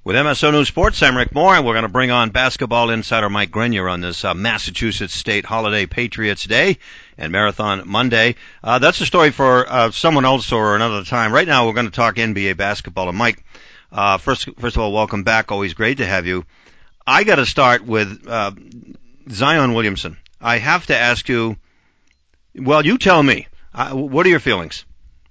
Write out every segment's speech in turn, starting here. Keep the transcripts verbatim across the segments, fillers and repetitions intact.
With M S O News Sports, I'm Rick Moore, and we're going to bring on basketball insider Mike Grenier on this uh, Massachusetts State holiday, Patriots Day and Marathon Monday. Uh, that's a story for uh, someone else or another time. Right now, we're going to talk N B A basketball. And Mike, uh, first, first of all, welcome back. Always great to have you. I got to start with uh, Zion Williamson. I have to ask you. Well, you tell me. Uh, what are your feelings?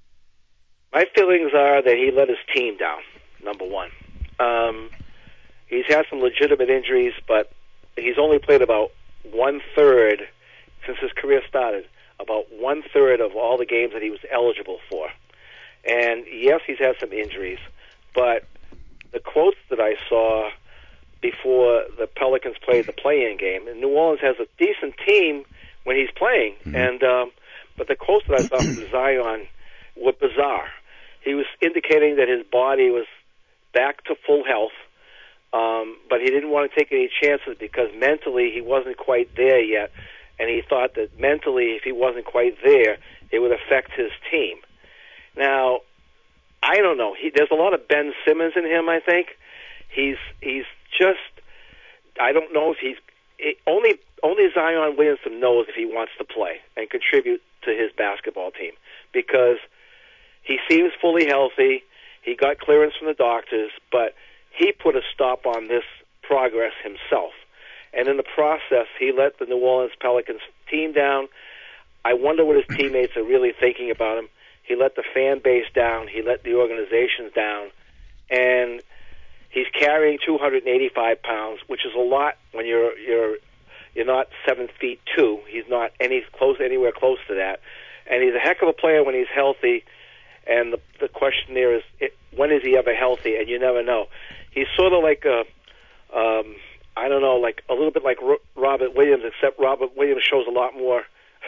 My feelings are that he let his team down. Number one. Um, he's had some legitimate injuries, but he's only played about one-third, since his career started, about one-third of all the games that he was eligible for. And, yes, he's had some injuries, but the quotes that I saw before the Pelicans played the play-in game, and New Orleans has a decent team when he's playing, mm-hmm. and um, but the quotes that I saw from Zion were bizarre. He was indicating that his body was back to full health, um, but he didn't want to take any chances because mentally he wasn't quite there yet, and he thought that mentally, if he wasn't quite there, it would affect his team. Now, I don't know. He, there's a lot of Ben Simmons in him, I think. He's he's just, I don't know if he's, it, only only Zion Williamson knows if he wants to play and contribute to his basketball team, because he seems fully healthy. He got clearance from the doctors, but he put a stop on this progress himself. And in the process, he let the New Orleans Pelicans team down. I wonder what his teammates are really thinking about him. He let the fan base down. He let the organizations down. And he's carrying two hundred eighty-five pounds, which is a lot when you're you're you're not seven feet two. He's not any close anywhere close to that. And he's a heck of a player when he's healthy. And the, the question there is, it, when is he ever healthy? And you never know. He's sort of like a, um, I don't know, like a little bit like Ro- Robert Williams, except Robert Williams shows a lot more,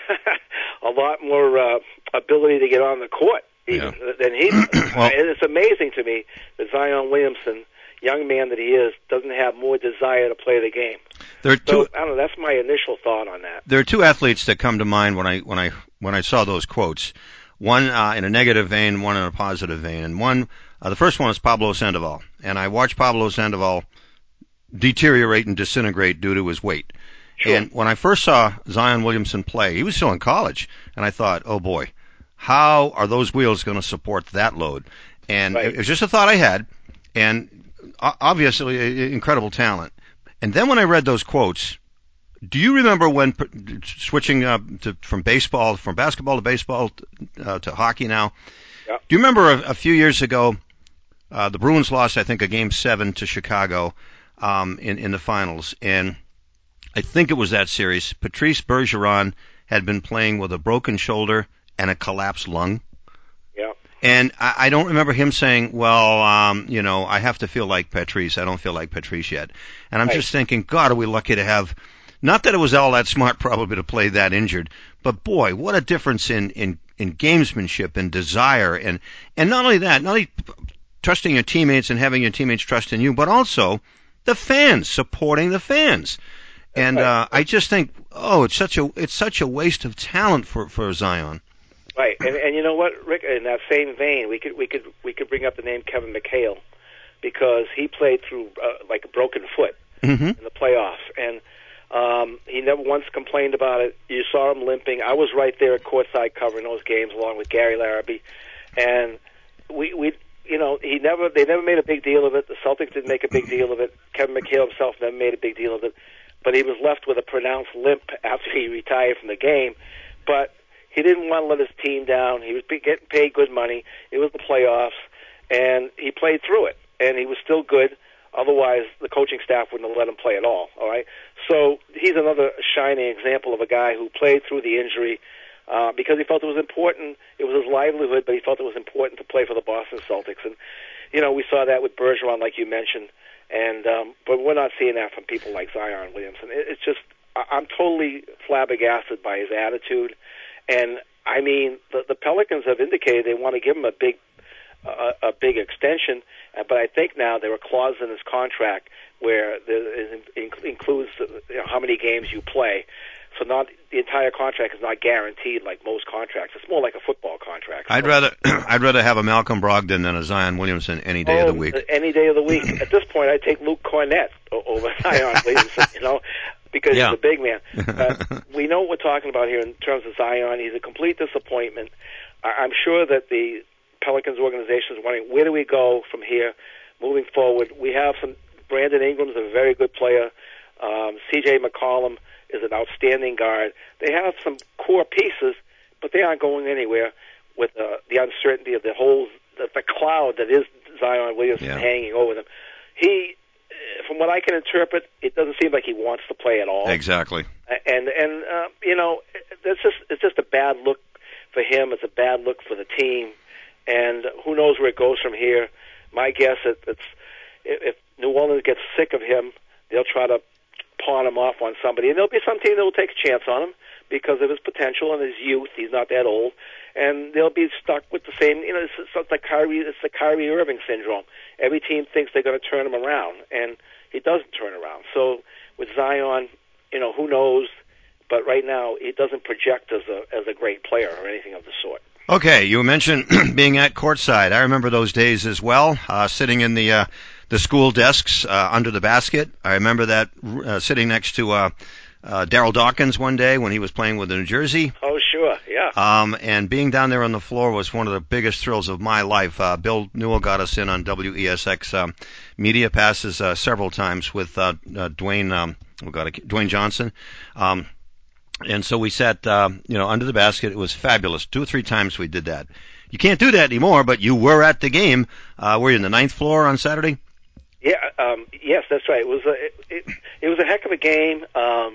a lot more uh, ability to get on the court even yeah. than he does. Well, and it's amazing to me that Zion Williamson, young man that he is, doesn't have more desire to play the game. There are two, so, I don't know. That's my initial thought on that. There are two athletes that come to mind when I when I when I saw those quotes. One uh, in a negative vein, one in a positive vein. And one, uh, the first one is Pablo Sandoval. And I watched Pablo Sandoval deteriorate and disintegrate due to his weight. Sure. And when I first saw Zion Williamson play, he was still in college. And I thought, oh boy, how are those wheels going to support that load? And right. it was just a thought I had. And obviously, incredible talent. And then when I read those quotes, do you remember when switching uh, to, from baseball, from basketball to baseball uh, to hockey now? Yep. Do you remember a, a few years ago, uh, the Bruins lost, I think, a game seven to Chicago um, in, in the finals, and I think it was that series. Patrice Bergeron had been playing with a broken shoulder and a collapsed lung. Yeah. And I, I don't remember him saying, well, um, you know, I have to feel like Patrice. I don't feel like Patrice yet. And I'm right. just thinking, God, are we lucky to have... Not that it was all that smart probably to play that injured, but boy, what a difference in, in, in gamesmanship and desire. And, and not only that, not only trusting your teammates and having your teammates trust in you, but also the fans, supporting the fans. And, uh, I just think, oh, it's such a, it's such a waste of talent for, for Zion. Right. And, and you know what, Rick, in that same vein, we could, we could, we could bring up the name Kevin McHale, because he played through, uh, like a broken foot mm-hmm. in the playoffs. And, Um, he never once complained about it. You saw him limping. I was right there at courtside covering those games along with Gary Larrabee, and we, we, you know, he never, they never made a big deal of it. The Celtics didn't make a big deal of it. Kevin McHale himself never made a big deal of it, but he was left with a pronounced limp after he retired from the game. But he didn't want to let his team down. He was getting paid good money. It was the playoffs, and he played through it, and he was still good. Otherwise, the coaching staff wouldn't have let him play at all, all right? So he's another shining example of a guy who played through the injury uh, because he felt it was important. It was his livelihood, but he felt it was important to play for the Boston Celtics. And, you know, we saw that with Bergeron, like you mentioned. And um, but we're not seeing that from people like Zion Williamson. It, it's just, I'm totally flabbergasted by his attitude. And, I mean, the, the Pelicans have indicated they want to give him a big a, a big extension, uh, but I think now there are clauses in his contract where there is, in, includes you know, how many games you play. So not the entire contract is not guaranteed like most contracts. It's more like a football contract. So, I'd rather I'd rather have a Malcolm Brogdon than a Zion Williamson any day oh, of the week. Any day of the week. At this point, I'd take Luke Cornett over Zion Williamson, you know, because yeah. he's a big man. Uh, we know what we're talking about here in terms of Zion. He's a complete disappointment. I'm sure that the Pelicans organization is wondering, where do we go from here moving forward? We have some, Brandon Ingram's a very good player. Um, C J McCollum is an outstanding guard. They have some core pieces, but they aren't going anywhere with uh, the uncertainty of the whole, the, the cloud that is Zion Williamson yeah. hanging over them. He, from what I can interpret, it doesn't seem like he wants to play at all. Exactly. And, and uh, you know, it's just, it's just a bad look for him. It's a bad look for the team. And who knows where it goes from here. My guess is it's, if New Orleans gets sick of him, they'll try to pawn him off on somebody. And there'll be some team that will take a chance on him because of his potential and his youth. He's not that old. And they'll be stuck with the same, you know, it's, it's like Kyrie, it's the Kyrie Irving syndrome. Every team thinks they're going to turn him around, and he doesn't turn around. So with Zion, you know, who knows? But right now, he doesn't project as a as a great player or anything of the sort. Okay, you mentioned being at courtside. I remember those days as well, uh, sitting in the uh, the school desks uh, under the basket. I remember that uh, sitting next to uh, uh, Daryl Dawkins one day when he was playing with New Jersey. Oh, sure, yeah. Um, and being down there on the floor was one of the biggest thrills of my life. Uh, Bill Newell got us in on W E S X um, media passes uh, several times with uh, uh, Dwayne, um, we got Dwayne Johnson. Um, And so we sat, uh, you know, under the basket. It was fabulous. Two or three times we did that. You can't do that anymore, but you were at the game. Uh, were you in the ninth floor on Saturday? Yeah, um, yes, that's right. It was a, it, it, it was a heck of a game, um,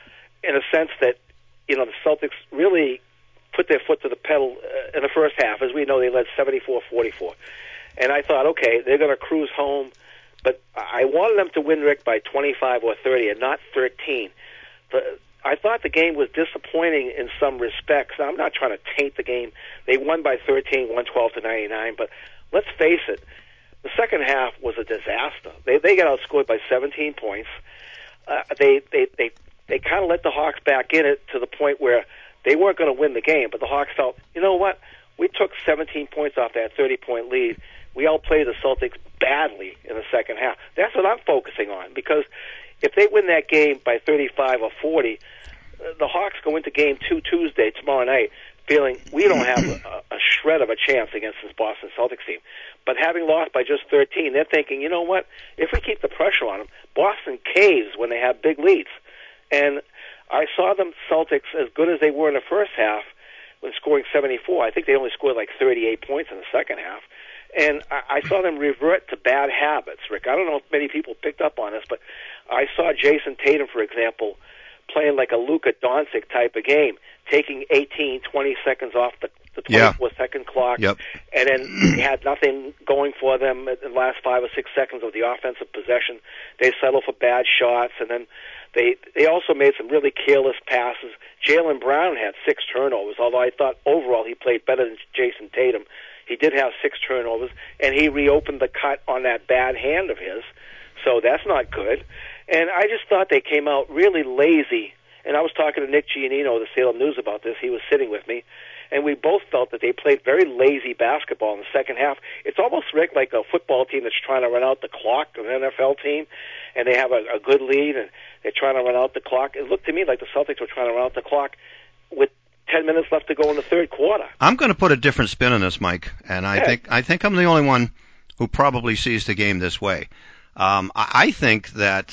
in a sense that, you know, the Celtics really put their foot to the pedal uh, in the first half. As we know, they led seventy-four forty-four. And I thought, okay, they're going to cruise home. But I wanted them to win, Rick, by twenty-five or thirty and not thirteen. But I thought the game was disappointing in some respects. I'm not trying to taint the game. They won by thirteen, one twelve to ninety-nine. But let's face it, the second half was a disaster. They they got outscored by seventeen points. Uh, they they they they kind of let the Hawks back in it to the point where they weren't going to win the game. But the Hawks felt, you know what? We took seventeen points off that thirty-point lead. We outplayed the Celtics badly in the second half. That's what I'm focusing on, because if they win that game by thirty-five or forty, the Hawks go into game two Tuesday, tomorrow night, feeling we don't have a, a shred of a chance against this Boston Celtics team. But having lost by just thirteen, they're thinking, you know what? If we keep the pressure on them, Boston caves when they have big leads. And I saw them Celtics as good as they were in the first half when scoring seventy-four. I think they only scored like thirty-eight points in the second half. And I, I saw them revert to bad habits, Rick. I don't know if many people picked up on this, but I saw Jason Tatum, for example, playing like a Luka Doncic type of game, taking eighteen, twenty seconds off the, the twenty-four second yeah. clock, yep. and then they had nothing going for them in the last five or six seconds of the offensive possession. They settled for bad shots, and then they they also made some really careless passes. Jaylen Brown had six turnovers, although I thought overall he played better than Jason Tatum. He did have six turnovers, and he reopened the cut on that bad hand of his, so that's not good. And I just thought they came out really lazy. And I was talking to Nick Giannino of the Salem News about this. He was sitting with me, and we both felt that they played very lazy basketball in the second half. It's almost, Rick, like a football team that's trying to run out the clock, an N F L team, and they have a, a good lead, and they're trying to run out the clock. It looked to me like the Celtics were trying to run out the clock with ten minutes left to go in the third quarter. I'm going to put a different spin on this, Mike, and I yeah. think I think I'm the only one who probably sees the game this way. Um, I, I think that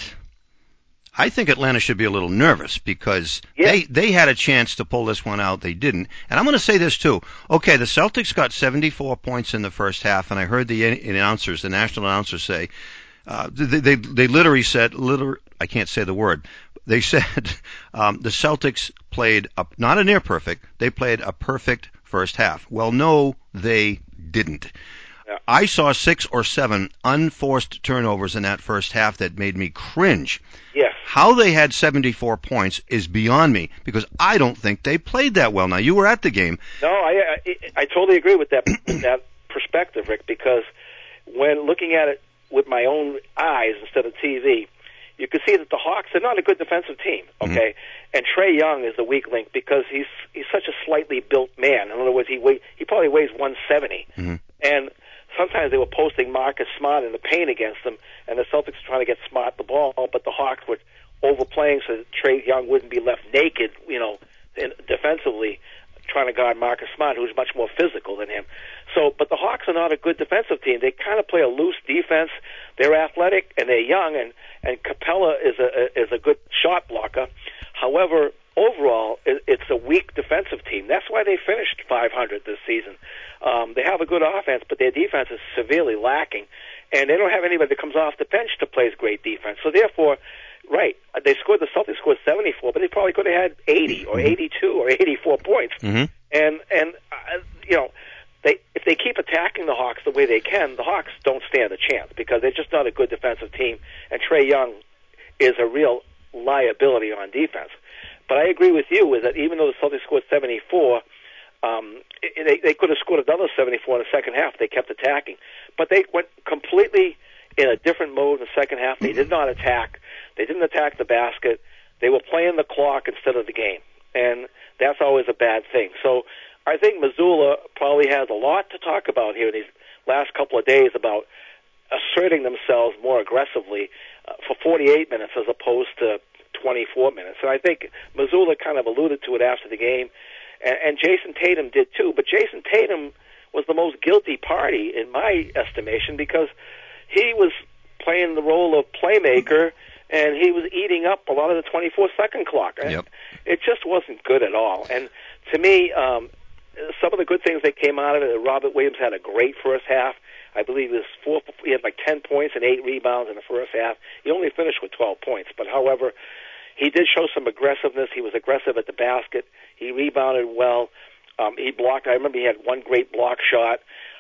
I think Atlanta should be a little nervous because yeah. they they had a chance to pull this one out, they didn't. And I'm going to say this too. Okay, the Celtics got seventy-four points in the first half, and I heard the announcers, the national announcers, say uh, they, they they literally said, liter- I can't say the word. They said um, the Celtics played a, not a near perfect. They played a perfect first half. Well, no, they didn't. Yeah. I saw six or seven unforced turnovers in that first half that made me cringe. Yes. How they had seventy-four points is beyond me because I don't think they played that well. Now, you were at the game. No, I I, I totally agree with that with that perspective, Rick, because when looking at it with my own eyes instead of T V, you can see that the Hawks are not a good defensive team, okay? And Trae Young is the weak link because he's he's such a slightly built man. In other words, he weigh, he probably weighs one seventy. Mm-hmm. And sometimes they were posting Marcus Smart in the paint against them, and the Celtics were trying to get Smart the ball, but the Hawks were overplaying so that Trae Young wouldn't be left naked, you know, in, defensively, trying to guard Marcus Smart, who's much more physical than him. So, but the Hawks are not a good defensive team. They kind of play a loose defense. They're athletic and they're young, and and Capella is a is a good shot blocker. However, overall, it, it's a weak defensive team. That's why they finished five hundred this season. Um, they have a good offense, but their defense is severely lacking, and they don't have anybody that comes off the bench to play great defense. So therefore, right, they scored. The Celtics scored seventy-four, but they probably could have had eighty or eighty-two or eighty-four points. Mm-hmm. And and uh, you know, they if they keep attacking the Hawks the way they can, the Hawks don't stand a chance because they're just not a good defensive team. And Trae Young is a real liability on defense. But I agree with you is that even though the Celtics scored seventy-four, um, they they could have scored another seventy-four in the second half. They kept attacking, but they went completely in a different mode in the second half. They did not attack. They didn't attack the basket. They were playing the clock instead of the game, and that's always a bad thing. So I think Missoula probably has a lot to talk about here in these last couple of days about asserting themselves more aggressively uh, for forty-eight minutes as opposed to twenty-four minutes. And I think Missoula kind of alluded to it after the game, and, and Jason Tatum did too. But Jason Tatum was the most guilty party in my estimation because he was playing the role of playmaker, and he was eating up a lot of the twenty-four second clock. Yep. It just wasn't good at all. And to me, um, some of the good things that came out of it, Robert Williams had a great first half. I believe he was four, he had like ten points and eight rebounds in the first half. He only finished with twelve points, but however, he did show some aggressiveness. He was aggressive at the basket. He rebounded well. Um, he blocked. I remember he had one great block shot.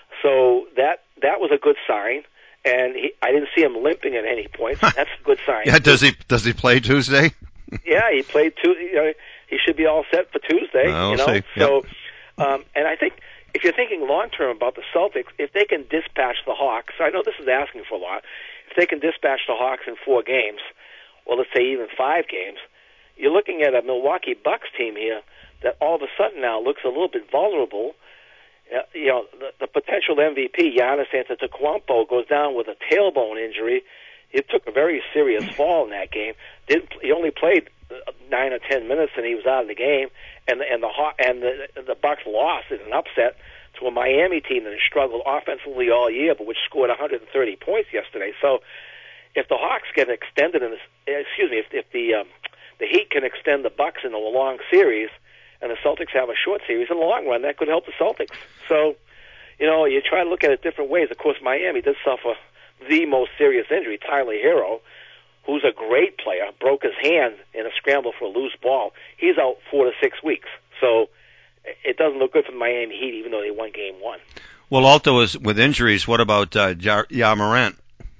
So that that was a good sign. And he, I didn't see him limping at any point. That's a good sign. Yeah, does he does he play Tuesday? Yeah, he played Tuesday. You know, he should be all set for Tuesday. Well, you know, we'll see. so yep. um, and I think if you're thinking long term about the Celtics, if they can dispatch the Hawks, I know this is asking for a lot. If they can dispatch the Hawks in four games, or let's say even five games, you're looking at a Milwaukee Bucks team here that all of a sudden now looks a little bit vulnerable. Uh, you know, the, the potential M V P, Giannis Antetokounmpo, goes down with a tailbone injury. He took a very serious fall in that game. Didn't he only played nine or ten minutes, and he was out of the game. And the, and the and the the Bucks lost in an upset to a Miami team that has struggled offensively all year, but which scored one hundred thirty points yesterday. So, if the Hawks get extended in this, excuse me, if, if the um, the Heat can extend the Bucks in a long series, and the Celtics have a short series, in the long run, that could help the Celtics. So, you know, you try to look at it different ways. Of course, Miami did suffer the most serious injury. Tyler Hero, who's a great player, broke his hand in a scramble for a loose ball. He's out four to six weeks. So it doesn't look good for the Miami Heat, even though they won game one. Well, also is with injuries, what about uh, Ja, Ja Morant?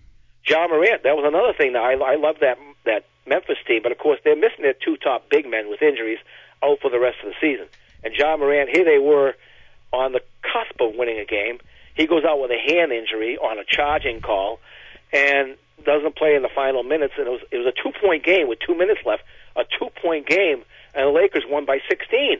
Ja Morant, that was another thing. Now, I, I love that that Memphis team, but of course they're missing their two top big men with injuries out for the rest of the season. And Ja Morant, here they were on the cusp of winning a game. He goes out with a hand injury on a charging call and doesn't play in the final minutes. And it was it was a two-point game with two minutes left, a two-point game, and the Lakers won by sixteen.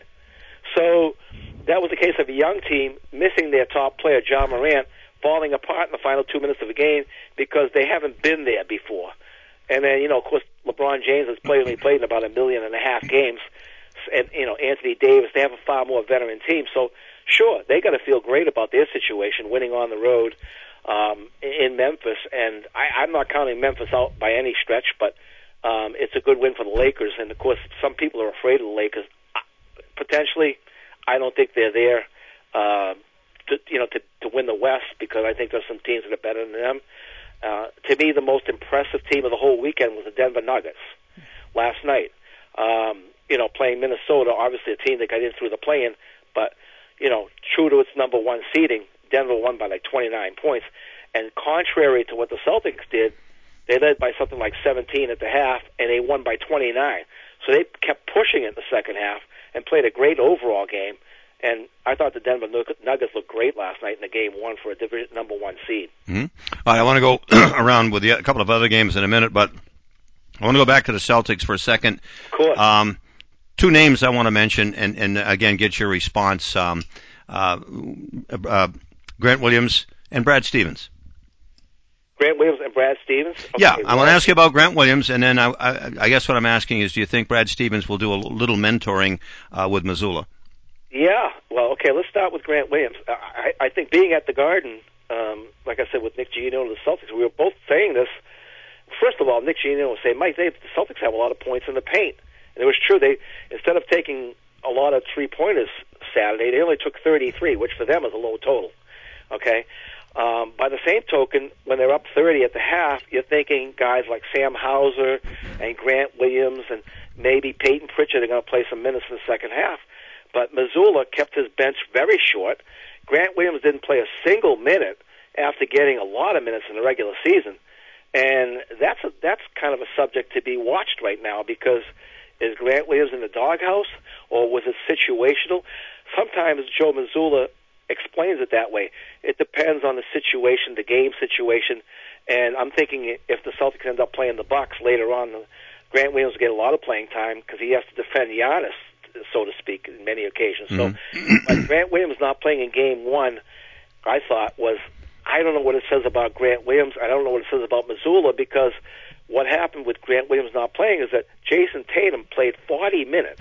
So that was the case of a young team missing their top player, Ja Morant, falling apart in the final two minutes of the game because they haven't been there before. And then, you know, of course, LeBron James has played, only played in about a million and a half games. And, you know, Anthony Davis, they have a far more veteran team. So, sure, they got to feel great about their situation, winning on the road um, in Memphis. And I, I'm not counting Memphis out by any stretch, but um, it's a good win for the Lakers. And, of course, some people are afraid of the Lakers. Potentially, I don't think they're there uh, to, you know, to, to win the West because I think there's some teams that are better than them. Uh, to me, the most impressive team of the whole weekend was the Denver Nuggets last night. Um, you know, playing Minnesota, obviously a team that got in through the play-in, but, you know, true to its number one seeding, Denver won by like twenty-nine points. And contrary to what the Celtics did, they led by something like seventeen at the half, and they won by twenty-nine. So they kept pushing it in the second half and played a great overall game. And I thought the Denver Nuggets looked great last night in the game one for a division number one seed. Mm-hmm. All right, I want to go around with the, a couple of other games in a minute, but I want to go back to the Celtics for a second. Of course. Um, two names I want to mention, and, and again, get your response. Um, uh, uh, Grant Williams and Brad Stevens. Grant Williams and Brad Stevens? Okay, yeah, I well, want to ask you about Grant Williams, and then I, I, I guess what I'm asking is, do you think Brad Stevens will do a little mentoring uh, with Missoula? Yeah, well, okay, let's start with Grant Williams. I, I think being at the Garden, um, like I said, with Nick Gino and the Celtics, we were both saying this. First of all, Nick Gino was saying, Mike, they, the Celtics have a lot of points in the paint. And it was true. They instead of taking a lot of three-pointers Saturday, they only took thirty-three, which for them is a low total. Okay? Um, by the same token, when they're up thirty at the half, you're thinking guys like Sam Hauser and Grant Williams and maybe Peyton Pritchard are going to play some minutes in the second half. But Missoula kept his bench very short. Grant Williams didn't play a single minute after getting a lot of minutes in the regular season. And that's a, that's kind of a subject to be watched right now, because is Grant Williams in the doghouse, or was it situational? Sometimes Joe Missoula explains it that way. It depends on the situation, the game situation, and I'm thinking if the Celtics end up playing the Bucks later on, Grant Williams will get a lot of playing time because he has to defend Giannis, so to speak, in many occasions. Mm-hmm. So, like Grant Williams not playing in Game One, I thought was, I don't know what it says about Grant Williams. I don't know what it says about Missoula, because what happened with Grant Williams not playing is that Jason Tatum played forty minutes,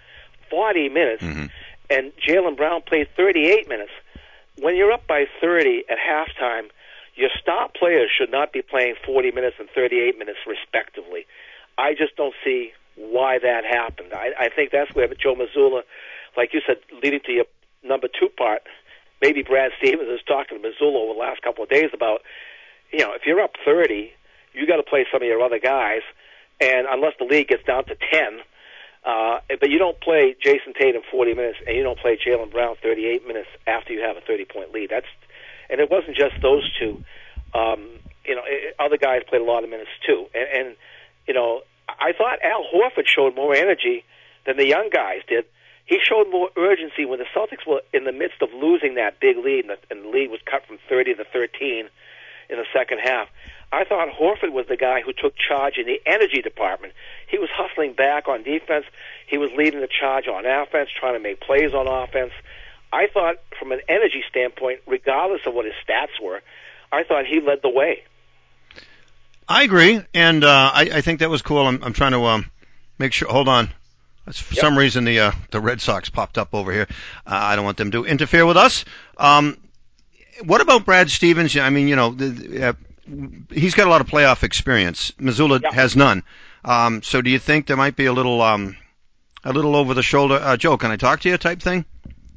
forty minutes, mm-hmm. and Jaylen Brown played thirty-eight minutes. When you're up by thirty at halftime, your star players should not be playing forty minutes and thirty-eight minutes respectively. I just don't see why that happened. I, I think that's where Joe Missoula, like you said, leading to your number two part, maybe Brad Stevens is talking to Missoula over the last couple of days about, you know, if you're up thirty, you got to play some of your other guys, and unless the league gets down to ten, uh, but you don't play Jason Tatum forty minutes, and you don't play Jaylen Brown thirty-eight minutes after you have a thirty-point lead. That's, and it wasn't just those two. Um, you know, it, other guys played a lot of minutes too, and, and you know, I thought Al Horford showed more energy than the young guys did. He showed more urgency when the Celtics were in the midst of losing that big lead, and the, and the lead was cut from thirty to thirteen in the second half. I thought Horford was the guy who took charge in the energy department. He was hustling back on defense. He was leading the charge on offense, trying to make plays on offense. I thought from an energy standpoint, regardless of what his stats were, I thought he led the way. I agree, and uh, I, I think that was cool. I'm, I'm trying to um, make sure. Hold on. For yep. some reason, the uh, the Red Sox popped up over here. Uh, I don't want them to interfere with us. Um, what about Brad Stevens? I mean, you know, the, uh, he's got a lot of playoff experience. Missoula yep. has none. Um, so, do you think there might be a little um, a little over the shoulder? Uh, Joe, can I talk to you? Type thing.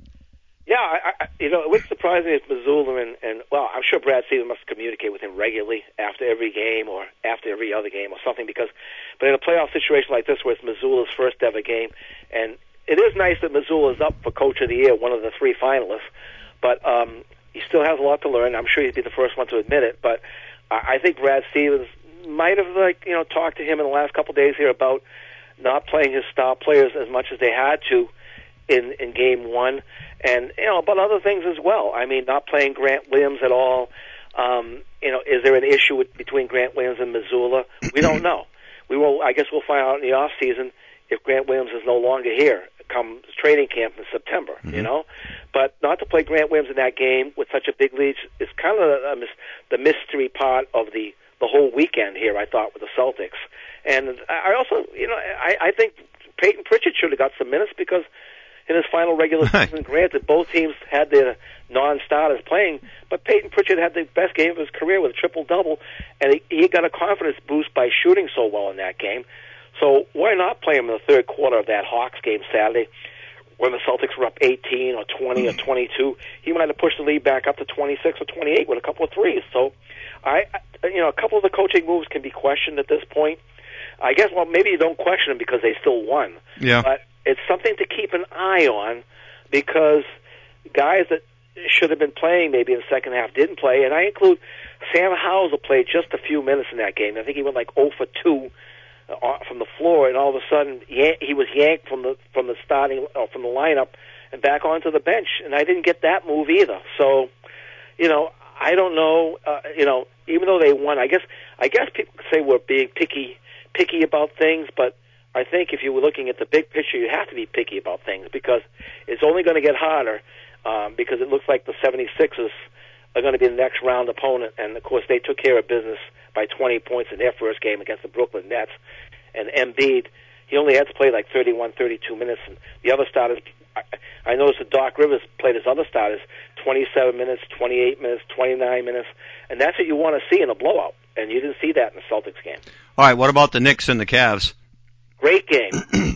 Yeah, I, I, you know, it wouldn't surprise me if Missoula and, and, well, I'm sure Brad Stevens must communicate with him regularly after every game or after every other game or something, because, but in a playoff situation like this where it's Missoula's first ever game, and it is nice that Missoula is up for Coach of the Year, one of the three finalists, but um, he still has a lot to learn. I'm sure he'd be the first one to admit it, but I, I think Brad Stevens might have, like, you know, talked to him in the last couple of days here about not playing his star players as much as they had to in, in game one. And, you know, but other things as well. I mean, not playing Grant Williams at all. Um, you know, is there an issue with, between Grant Williams and Missoula? We don't know. We will. I guess we'll find out in the off season if Grant Williams is no longer here come training camp in September. Mm-hmm. You know, but not to play Grant Williams in that game with such a big lead is kind of a, a mis- the mystery part of the the whole weekend here. I thought with the Celtics, and I also, you know, I, I think Peyton Pritchard should have got some minutes because in his final regular season, granted, both teams had their non-starters playing, but Peyton Pritchard had the best game of his career with a triple-double, and he, he got a confidence boost by shooting so well in that game. So why not play him in the third quarter of that Hawks game Saturday when the Celtics were up eighteen or twenty or twenty-two? He might have pushed the lead back up to twenty-six or twenty-eight with a couple of threes. So, I, you know, a couple of the coaching moves can be questioned at this point. I guess, well, maybe you don't question them because they still won. Yeah. But it's something to keep an eye on because guys that should have been playing maybe in the second half didn't play, and I include Sam Hauser played just a few minutes in that game. I think he went like zero for two uh, from the floor, and all of a sudden he was yanked from the from the starting or from the lineup and back onto the bench, and I didn't get that move either. So, you know, I don't know. Uh, you know, even though they won, I guess I guess people say we're being picky picky about things, but I think if you were looking at the big picture, you have to be picky about things because it's only going to get harder um, because it looks like the seventy-sixers are going to be the next round opponent. And, of course, they took care of business by twenty points in their first game against the Brooklyn Nets. And Embiid, he only had to play like thirty-one, thirty-two minutes. And the other starters, I, I noticed that Doc Rivers played his other starters twenty-seven minutes, twenty-eight minutes, twenty-nine minutes. And that's what you want to see in a blowout. And you didn't see that in the Celtics game. All right, what about the Knicks and the Cavs? Great game.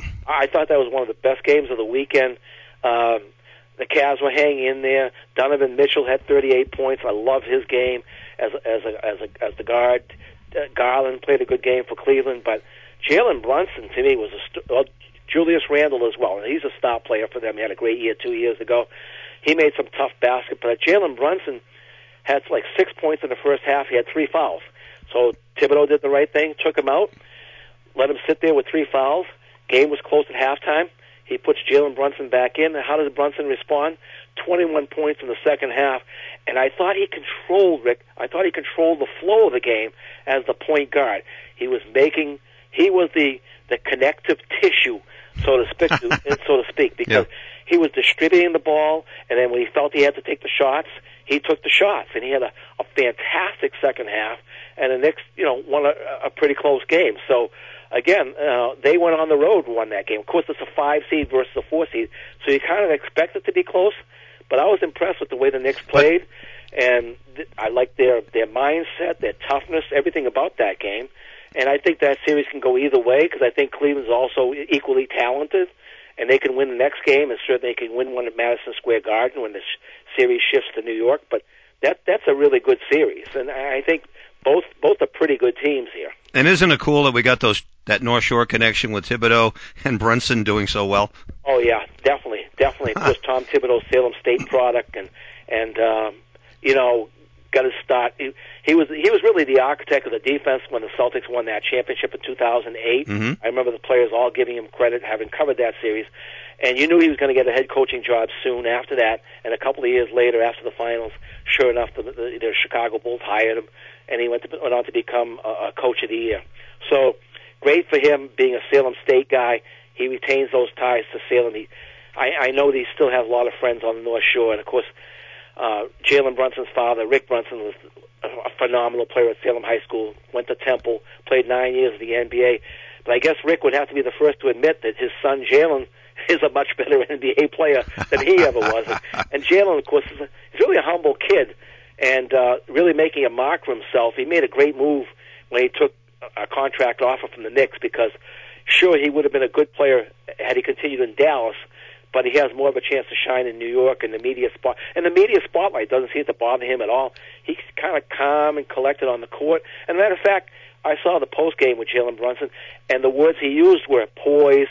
I thought that was one of the best games of the weekend. Um, the Cavs were hanging in there. Donovan Mitchell had thirty-eight points. I love his game as as a, as a, as the guard. Uh, Garland played a good game for Cleveland, but Jalen Brunson to me was a st- well, Julius Randle as well. He's a star player for them. He had a great year two years ago. He made some tough baskets, but Jalen Brunson had like six points in the first half. He had three fouls. So Thibodeau did the right thing, took him out, let him sit there with three fouls. Game was close at halftime. He puts Jalen Brunson back in. And how does Brunson respond? twenty-one points in the second half. And I thought he controlled, Rick, I thought he controlled the flow of the game as the point guard. He was making, he was the, the connective tissue, so to speak, so to speak because yeah. he was distributing the ball, and then when he felt he had to take the shots, he took the shots. And he had a, a fantastic second half. And the Knicks, you know, won a, a pretty close game. So, again, uh, they went on the road and won that game. Of course, it's a five seed versus a four seed, so you kind of expect it to be close. But I was impressed with the way the Knicks played, and th- I like their their mindset, their toughness, everything about that game. And I think that series can go either way because I think Cleveland's also equally talented, and they can win the next game, and certainly they can win one at Madison Square Garden when the sh- series shifts to New York. But that that's a really good series, and I think both both are pretty good teams here. And isn't it cool that we got those that North Shore connection with Thibodeau and Brunson doing so well? Oh yeah, definitely, definitely. Of course, Tom Thibodeau, Salem State product, and and um, you know, got his start. He, he was he was really the architect of the defense when the Celtics won that championship in two thousand eight. Mm-hmm. I remember the players all giving him credit, having covered that series. And you knew he was going to get a head coaching job soon after that. And a couple of years later, after the finals, sure enough, the, the, the Chicago Bulls hired him, and he went, to, went on to become a, a coach of the year. So great for him being a Salem State guy. He retains those ties to Salem. He, I, I know that he still has a lot of friends on the North Shore. And, of course, uh, Jalen Brunson's father, Rick Brunson, was a phenomenal player at Salem High School, went to Temple, played nine years in the N B A. But I guess Rick would have to be the first to admit that his son, Jalen, is a much better N B A player than he ever was. And, and Jalen, of course, is a, he's really a humble kid and uh, really making a mark for himself. He made a great move when he took a contract offer from the Knicks because, sure, he would have been a good player had he continued in Dallas, but he has more of a chance to shine in New York and the media spot. And the media spotlight doesn't seem to bother him at all. He's kind of calm and collected on the court. And as a matter of fact, I saw the post game with Jalen Brunson, and the words he used were poise,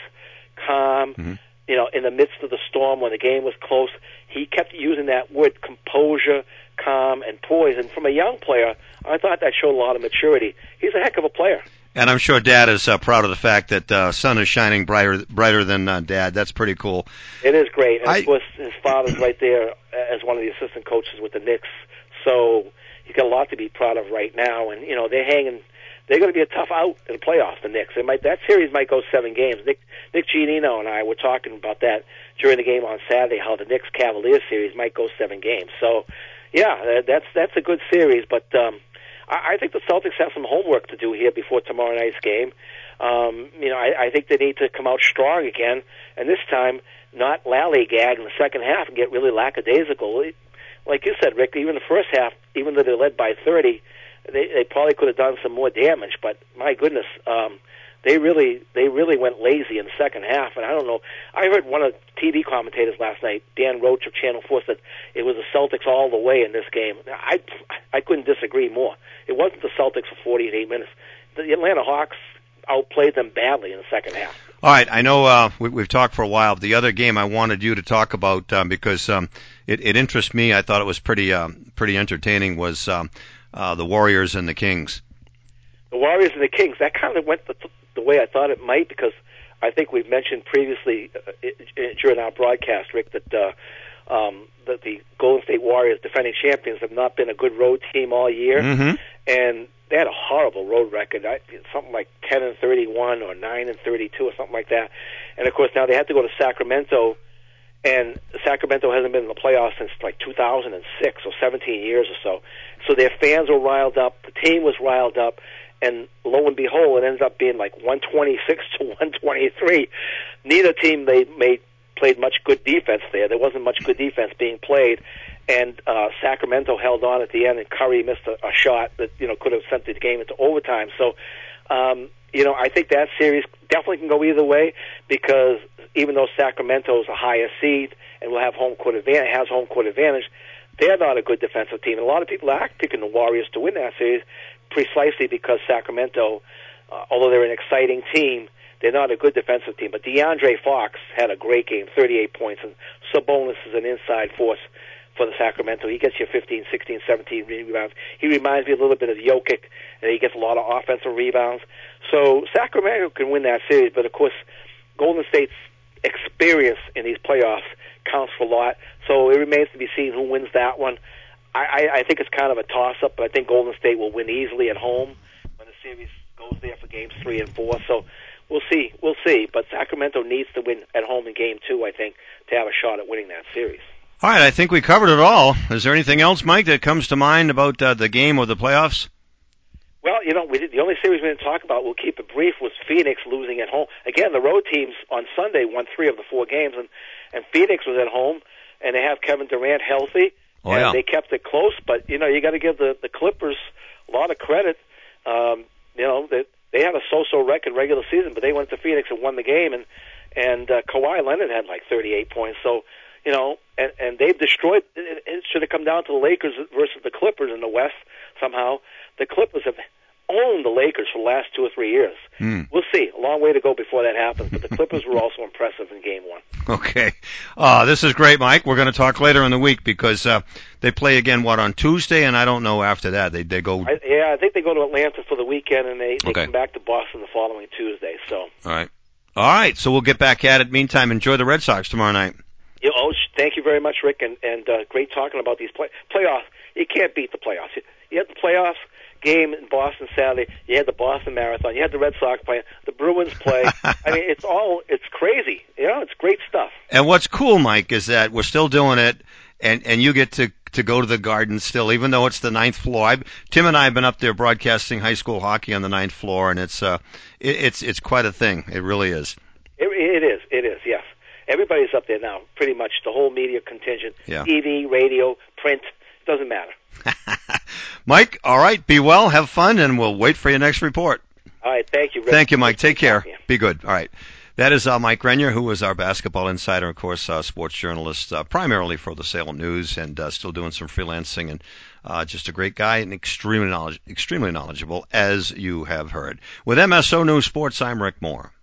calm, mm-hmm. you know, in the midst of the storm when the game was close. He kept using that word composure, calm, and poise. And from a young player, I thought that showed a lot of maturity. He's a heck of a player. And I'm sure Dad is uh, proud of the fact that uh, son is shining brighter brighter than uh, Dad. That's pretty cool. It is great. And I, of course, his father's right there as one of the assistant coaches with the Knicks. So he's got a lot to be proud of right now. And, you know, they're hanging. They're going to be a tough out in the playoffs, the Knicks. It might, that series might go seven games. Nick, Nick Giannino and I were talking about that during the game on Saturday, how the Knicks-Cavaliers series might go seven games. So, yeah, that's that's a good series. But um, I, I think the Celtics have some homework to do here before tomorrow night's game. Um, you know, I, I think they need to come out strong again, and this time not lallygag in the second half and get really lackadaisical. Like you said, Rick, even the first half, even though they're led by thirty, They, they probably could have done some more damage, but my goodness, um, they really they really went lazy in the second half. And I don't know. I heard one of the T V commentators last night, Dan Roach of Channel Four, said it was the Celtics all the way in this game. I I couldn't disagree more. It wasn't the Celtics for forty-eight minutes. The Atlanta Hawks outplayed them badly in the second half. All right, I know uh, we, we've talked for a while. The other game I wanted you to talk about um, because um, it, it interests me. I thought it was pretty um, pretty entertaining. Was um, Uh, the Warriors and the Kings. The Warriors and the Kings, that kind of went the, the way I thought it might, because I think we've mentioned previously uh, it, during our broadcast, Rick, that uh, um, that the Golden State Warriors, defending champions, have not been a good road team all year, mm-hmm. and they had a horrible road record, I, something like ten and thirty-one or nine and thirty-two or something like that. And of course, now they have to go to Sacramento, and Sacramento hasn't been in the playoffs since like two thousand six or seventeen years or so. So their fans were riled up, the team was riled up, and lo and behold, it ended up being like one twenty-six to one twenty-three. Neither team they made played much good defense there. There wasn't much good defense being played, and uh, Sacramento held on at the end, and Curry missed a, a shot that you know could have sent the game into overtime. So, um, you know, I think that series definitely can go either way, because even though Sacramento's a higher seed and will have home court advantage, has home court advantage, they're not a good defensive team. And a lot of people are picking the Warriors to win that series precisely because Sacramento, uh, although they're an exciting team, they're not a good defensive team. But DeAndre Fox had a great game, thirty-eight points, and Sabonis is an inside force for the Sacramento. He gets you fifteen, sixteen, seventeen rebounds. He reminds me a little bit of Jokic, and he gets a lot of offensive rebounds. So Sacramento can win that series, but of course, Golden State's experience in these playoffs counts for a lot. So it remains to be seen who wins that one. I, I, I think it's kind of a toss-up, but I think Golden State will win easily at home when the series goes there for games three and four. So we'll see. We'll see. But Sacramento needs to win at home in game two, I think, to have a shot at winning that series. All right, I think we covered it all. Is there anything else, Mike, that comes to mind about uh, the game or the playoffs? Well, you know, we did, the only series we didn't talk about, we'll keep it brief, was Phoenix losing at home. Again, the road teams on Sunday won three of the four games, and, and Phoenix was at home, and they have Kevin Durant healthy, oh, and yeah. they kept it close. But, you know, you got to give the, the Clippers a lot of credit. Um, you know, they, they had a so-so record regular season, but they went to Phoenix and won the game, and, and uh, Kawhi Leonard had like thirty-eight points. So, you know, and, and they've destroyed, it, it should have come down to the Lakers versus the Clippers in the West somehow. The Clippers have owned the Lakers for the last two or three years. Mm. We'll see. A long way to go before that happens, but the Clippers were also impressive in game one. Okay. Uh, this is great, Mike. We're going to talk later in the week because uh, they play again, what, on Tuesday, and I don't know after that. They they go... I, yeah, I think they go to Atlanta for the weekend, and they, they okay. come back to Boston the following Tuesday. So. All right. All right, so we'll get back at it. Meantime, enjoy the Red Sox tomorrow night. You know, oh, thank you very much, Rick, and, and uh, great talking about these play- playoffs. You can't beat the playoffs. You, you have the playoffs game in Boston Saturday. You had the Boston Marathon. You had the Red Sox play. The Bruins play. I mean, it's all, it's crazy. You know, it's great stuff. And what's cool, Mike, is that we're still doing it, and, and you get to, to go to the Garden still, even though it's the ninth floor. I've, Tim and I have been up there broadcasting high school hockey on the ninth floor, and it's, uh, it, it's, it's quite a thing. It really is. It, it is. It is, yes. Everybody's up there now, pretty much the whole media contingent, yeah. T V, radio, print, doesn't matter. Mike, all right, be well, have fun, and we'll wait for your next report. All right, thank you, Rick. Thank you, Mike. Take care. Be good. All right. That is uh, Mike Grenier, who is our basketball insider, of course, uh, sports journalist, uh, primarily for the Salem News, and uh, still doing some freelancing, and uh, just a great guy and extremely knowledge, extremely knowledgeable, as you have heard. With M S O News Sports, I'm Rick Moore.